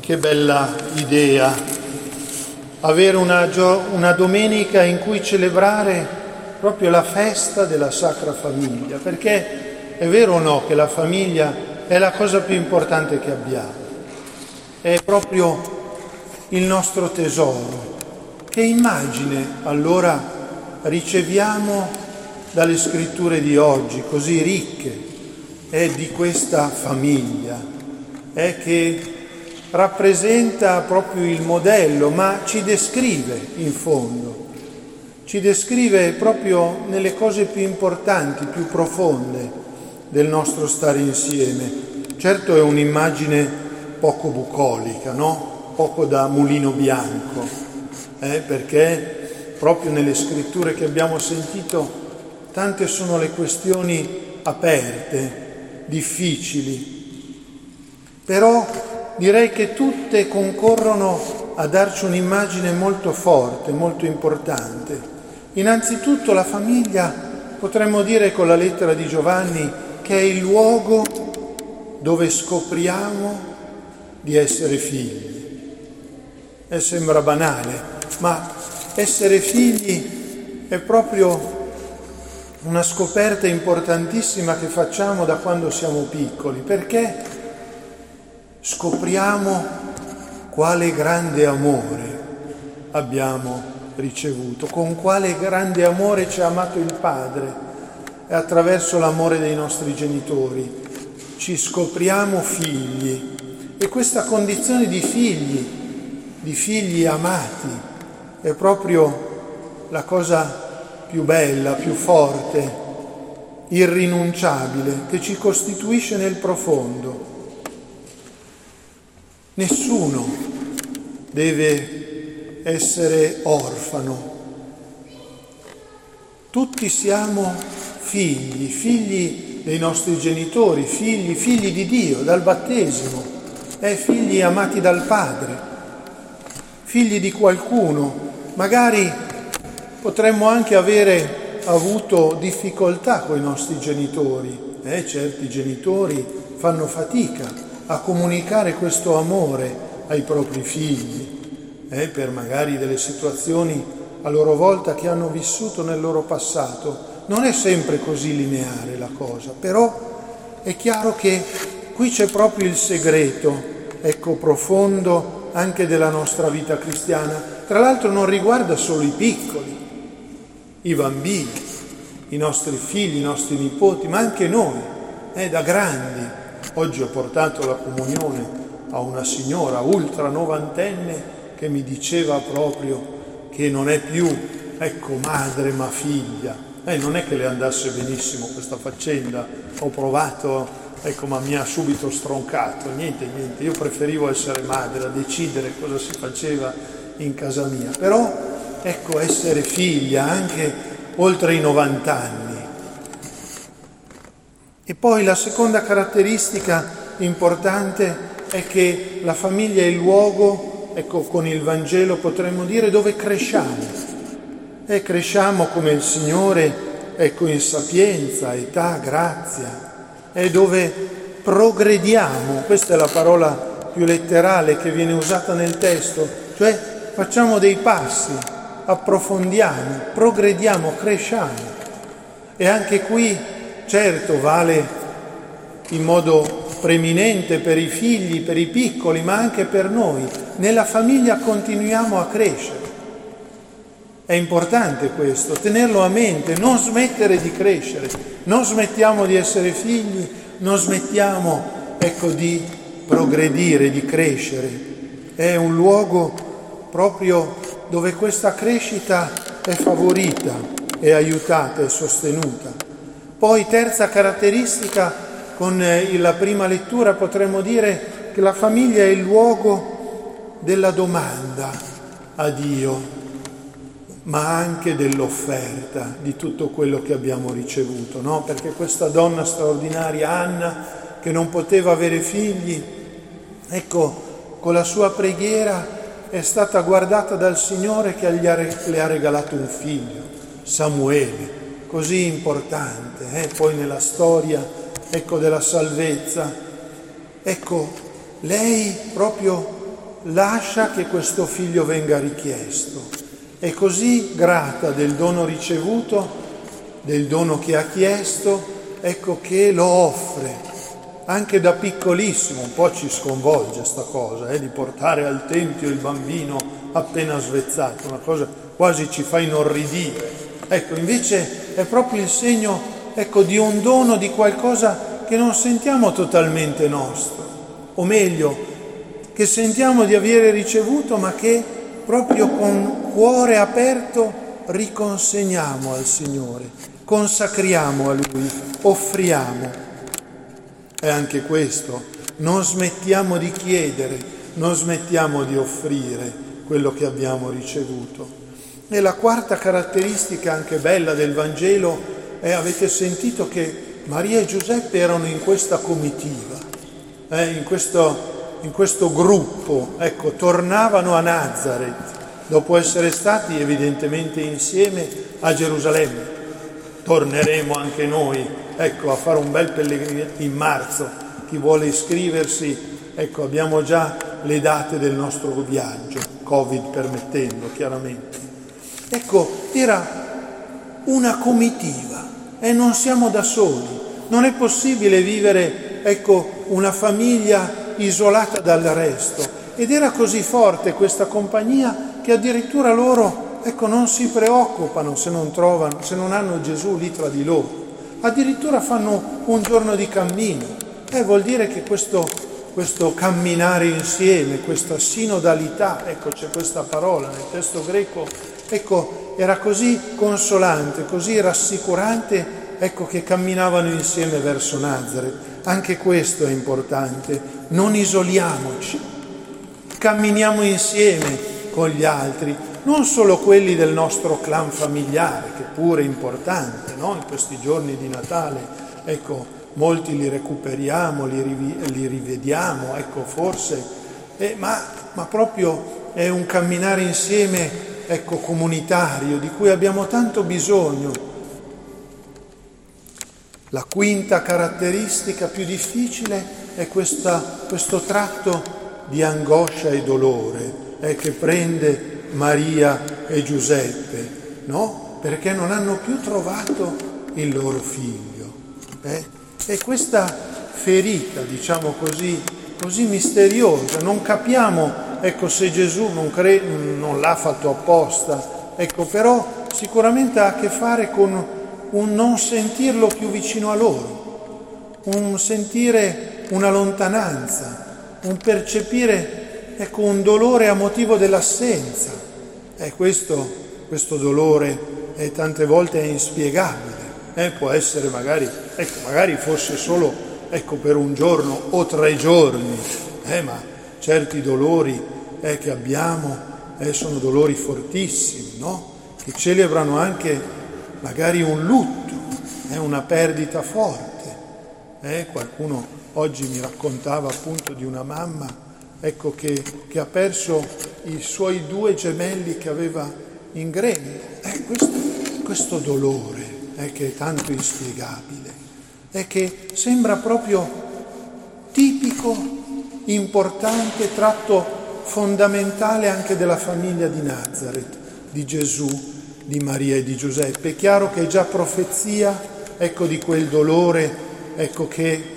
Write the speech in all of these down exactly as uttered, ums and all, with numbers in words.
Che bella idea, avere una, gio- una domenica in cui celebrare proprio la festa della Sacra Famiglia, perché è vero o no che la famiglia è la cosa più importante che abbiamo, è proprio il nostro tesoro. Che immagine allora riceviamo dalle scritture di oggi, così ricche, è di questa famiglia, è che rappresenta proprio il modello, ma ci descrive in fondo, ci descrive proprio nelle cose più importanti, più profonde del nostro stare insieme. Certo è un'immagine poco bucolica, no? Poco da mulino bianco, eh? Perché proprio nelle scritture che abbiamo sentito tante sono le questioni aperte, difficili, però direi che tutte concorrono a darci un'immagine molto forte, molto importante. Innanzitutto la famiglia, potremmo dire con la lettera di Giovanni, che è il luogo dove scopriamo di essere figli. E sembra banale, ma essere figli è proprio una scoperta importantissima che facciamo da quando siamo piccoli, perché scopriamo quale grande amore abbiamo ricevuto, con quale grande amore ci ha amato il Padre, e attraverso l'amore dei nostri genitori ci scopriamo figli. E questa condizione di figli, di figli amati, è proprio la cosa più bella, più forte, irrinunciabile, che ci costituisce nel profondo. Nessuno deve essere orfano. Tutti siamo figli, figli dei nostri genitori, figli, figli di Dio, dal battesimo, eh, figli amati dal Padre, figli di qualcuno. Magari potremmo anche avere avuto difficoltà con i nostri genitori, eh, certi genitori fanno fatica a comunicare questo amore ai propri figli, eh, per magari delle situazioni a loro volta che hanno vissuto nel loro passato. Non è sempre così lineare la cosa, però è chiaro che qui c'è proprio il segreto, ecco, profondo anche della nostra vita cristiana. Tra l'altro non riguarda solo i piccoli, i bambini, i nostri figli, i nostri nipoti, ma anche noi, eh, da grandi. Oggi ho portato la comunione a una signora ultra novantenne che mi diceva proprio che non è più, ecco, madre ma figlia. Eh, non è che le andasse benissimo questa faccenda, ho provato, ecco, ma mi ha subito stroncato. Niente, niente, io preferivo essere madre, a decidere cosa si faceva in casa mia. Però, ecco, essere figlia anche oltre i novanta anni. E poi la seconda caratteristica importante è che la famiglia è il luogo, ecco, con il Vangelo potremmo dire, dove cresciamo. E cresciamo come il Signore, ecco, in sapienza, età, grazia. È dove progrediamo, questa è la parola più letterale che viene usata nel testo, cioè facciamo dei passi, approfondiamo, progrediamo, cresciamo. E anche qui, certo, vale in modo preminente per i figli, per i piccoli, ma anche per noi. Nella famiglia continuiamo a crescere. È importante questo, tenerlo a mente, non smettere di crescere, non smettiamo di essere figli, non smettiamo, ecco, di progredire, di crescere. È un luogo proprio dove questa crescita è favorita, è aiutata, è sostenuta. Poi, terza caratteristica, con la prima lettura potremmo dire che la famiglia è il luogo della domanda a Dio, ma anche dell'offerta di tutto quello che abbiamo ricevuto, no? Perché questa donna straordinaria, Anna, che non poteva avere figli, ecco, con la sua preghiera è stata guardata dal Signore che gli ha, le ha regalato un figlio, Samuele, così importante, eh? Poi nella storia, ecco, della salvezza. Ecco, lei proprio lascia che questo figlio venga richiesto. È così grata del dono ricevuto, del dono che ha chiesto, ecco che lo offre. Anche da piccolissimo, un po' ci sconvolge sta cosa, eh, di portare al tempio il bambino appena svezzato, una cosa quasi ci fa inorridire. Ecco, invece è proprio il segno, ecco, di un dono, di qualcosa che non sentiamo totalmente nostro, o meglio, che sentiamo di avere ricevuto, ma che proprio con cuore aperto riconsegniamo al Signore, consacriamo a Lui, offriamo. E anche questo, non smettiamo di chiedere, non smettiamo di offrire quello che abbiamo ricevuto. E la quarta caratteristica anche bella del Vangelo è, avete sentito che Maria e Giuseppe erano in questa comitiva, eh, in questo, in questo gruppo, ecco, tornavano a Nazareth, dopo essere stati evidentemente insieme a Gerusalemme. Torneremo anche noi, ecco, a fare un bel pellegrinaggio in marzo. Chi vuole iscriversi, ecco, abbiamo già le date del nostro viaggio, Covid permettendo, chiaramente. Ecco, era una comitiva e non siamo da soli. Non è possibile vivere, ecco, una famiglia isolata dal resto. Ed era così forte questa compagnia che addirittura loro, ecco, non si preoccupano se non trovano, se non hanno Gesù lì tra di loro. Addirittura fanno un giorno di cammino. Eh, vuol dire che questo, questo camminare insieme, questa sinodalità, ecco, c'è questa parola nel testo greco, ecco, era così consolante, così rassicurante, ecco, che camminavano insieme verso Nazareth. Anche questo è importante. Non isoliamoci, camminiamo insieme con gli altri, non solo quelli del nostro clan familiare, che pure è importante, no? In questi giorni di Natale, ecco, molti li recuperiamo, li, riv- li rivediamo, ecco, forse, eh, ma, ma proprio è un camminare insieme, ecco, comunitario, di cui abbiamo tanto bisogno. La quinta caratteristica più difficile è questa, questo tratto di angoscia e dolore, eh, che prende Maria e Giuseppe, no? Perché non hanno più trovato il loro figlio. Eh? E questa ferita, diciamo così, così misteriosa, non capiamo, ecco, se Gesù non, cre- non l'ha fatto apposta, ecco, però sicuramente ha a che fare con un non sentirlo più vicino a loro, un sentire una lontananza, un percepire, ecco, un dolore a motivo dell'assenza. E questo, questo dolore eh, tante volte è inspiegabile, eh, può essere magari, ecco, magari fosse solo, ecco, per un giorno o tre giorni, eh, ma certi dolori eh, che abbiamo eh, sono dolori fortissimi, no? Che celebrano anche magari un lutto, eh, una perdita forte. Eh, qualcuno oggi mi raccontava appunto di una mamma, ecco, che, che ha perso i suoi due gemelli che aveva in grembo. Eh, questo, questo dolore eh, che è tanto inspiegabile, è che sembra proprio tipico, importante, tratto fondamentale anche della famiglia di Nazareth, di Gesù, di Maria e di Giuseppe. È chiaro che è già profezia, ecco, di quel dolore, ecco, che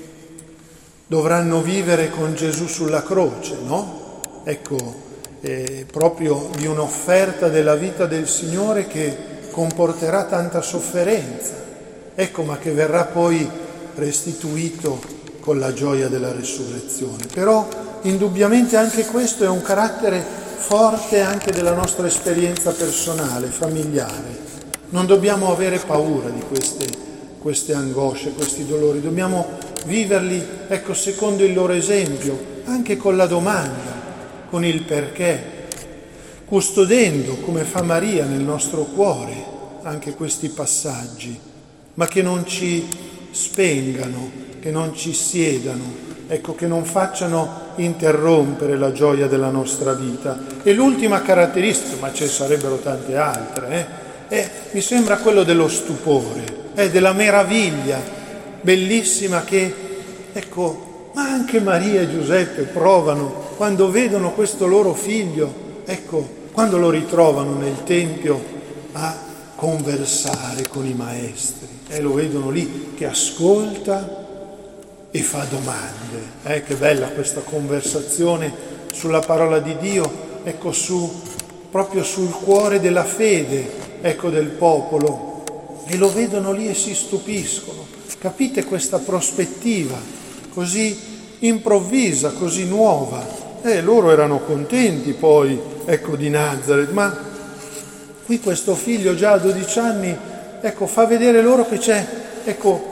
dovranno vivere con Gesù sulla croce, no? Ecco, eh, proprio di un'offerta della vita del Signore che comporterà tanta sofferenza, ecco, ma che verrà poi restituito con la gioia della resurrezione. Però indubbiamente anche questo è un carattere forte anche della nostra esperienza personale, familiare. Non dobbiamo avere paura di queste, queste angosce, questi dolori, dobbiamo viverli, ecco, secondo il loro esempio, anche con la domanda, con il perché, custodendo, come fa Maria, nel nostro cuore anche questi passaggi, ma che non ci spengano, che non ci siedano, ecco, che non facciano interrompere la gioia della nostra vita. E l'ultima caratteristica, ma ce ne sarebbero tante altre, eh, è, mi sembra quello dello stupore, eh, della meraviglia bellissima che, ecco, ma anche Maria e Giuseppe provano quando vedono questo loro figlio, ecco, quando lo ritrovano nel Tempio a conversare con i maestri, e lo vedono lì che ascolta e fa domande. Eh, che bella questa conversazione sulla parola di Dio, ecco, su, proprio sul cuore della fede, ecco, del popolo, e lo vedono lì e si stupiscono. Capite questa prospettiva così improvvisa, così nuova? Eh, loro erano contenti poi, ecco, di Nazaret, ma qui questo figlio già a dodici anni, ecco, fa vedere loro che c'è, ecco,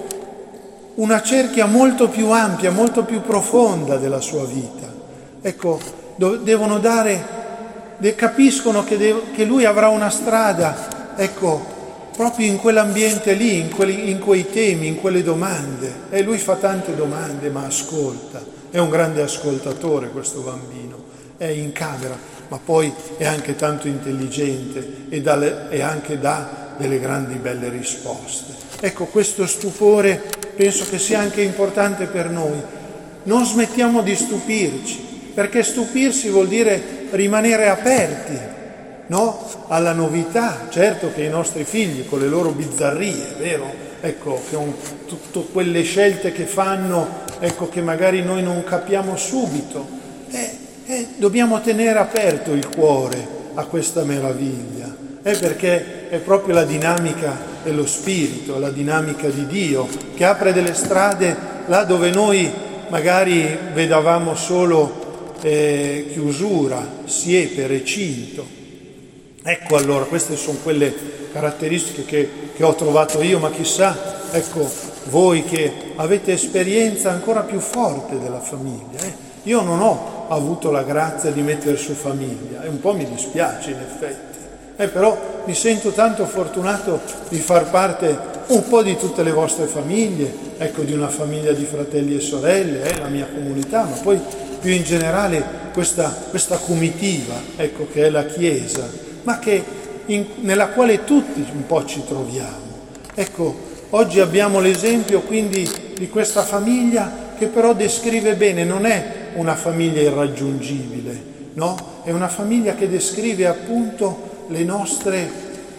una cerchia molto più ampia, molto più profonda della sua vita. Ecco, do- devono dare, de- capiscono che, de- che lui avrà una strada, ecco, proprio in quell'ambiente lì, in, quelli, in quei temi, in quelle domande. E lui fa tante domande, ma ascolta. È un grande ascoltatore questo bambino, è in camera, ma poi è anche tanto intelligente e, dalle, e anche dà delle grandi belle risposte. Ecco, questo stupore penso che sia anche importante per noi. Non smettiamo di stupirci, perché stupirsi vuol dire rimanere aperti, no? Alla novità. Certo che i nostri figli con le loro bizzarrie, vero? Ecco, con tutte quelle scelte che fanno, ecco, che magari noi non capiamo subito, eh, eh, dobbiamo tenere aperto il cuore a questa meraviglia, eh, perché è proprio la dinamica dello Spirito, la dinamica di Dio, che apre delle strade là dove noi magari vedavamo solo eh, chiusura, siepe, recinto. Ecco, allora, queste sono quelle caratteristiche che, che ho trovato io, ma chissà, ecco, voi che avete esperienza ancora più forte della famiglia. Eh? Io non ho avuto la grazia di mettere su famiglia, e un po' mi dispiace in effetti. Eh, però mi sento tanto fortunato di far parte un po' di tutte le vostre famiglie, ecco, di una famiglia di fratelli e sorelle, eh, la mia comunità, ma poi più in generale questa, questa comitiva, ecco, che è la Chiesa, ma che in, nella quale tutti un po' ci troviamo. Ecco, oggi abbiamo l'esempio quindi di questa famiglia che però descrive bene, non è una famiglia irraggiungibile, no? È una famiglia che descrive appunto le nostre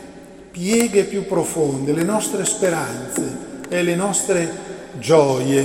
pieghe più profonde, le nostre speranze e le nostre gioie.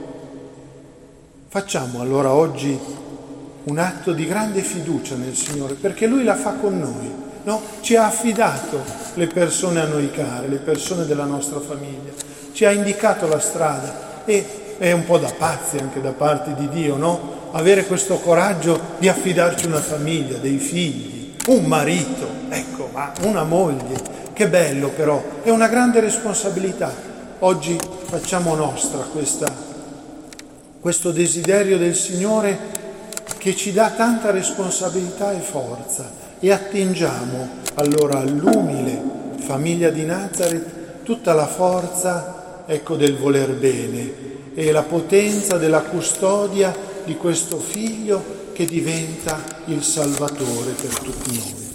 Facciamo allora oggi un atto di grande fiducia nel Signore, perché Lui la fa con noi, no? Ci ha affidato le persone a noi care, le persone della nostra famiglia, ci ha indicato la strada, e è un po' da pazzi anche da parte di Dio, no? Avere questo coraggio di affidarci una famiglia, dei figli, un marito, ecco, ma una moglie, che bello però, è una grande responsabilità. Oggi facciamo nostra questa, questo desiderio del Signore che ci dà tanta responsabilità e forza, e attingiamo allora all'umile famiglia di Nazaret tutta la forza, ecco, del voler bene e la potenza della custodia di questo figlio che diventa il Salvatore per tutti noi.